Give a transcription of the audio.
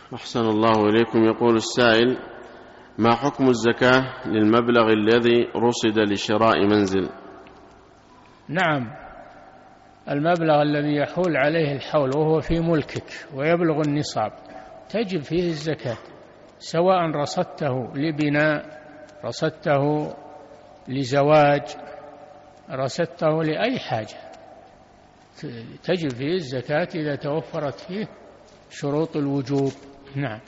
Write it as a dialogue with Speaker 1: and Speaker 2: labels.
Speaker 1: أحسن الله إليكم. يقول السائل: ما حكم الزكاة للمبلغ الذي رصد لشراء منزل؟
Speaker 2: نعم، المبلغ الذي يحول عليه الحول وهو في ملكك ويبلغ النصاب تجب فيه الزكاة، سواء رصدته لبناء، رصدته لزواج، رصدته لأي حاجة، تجب فيه الزكاة إذا توفرت فيه شروط الوجوب. نعم.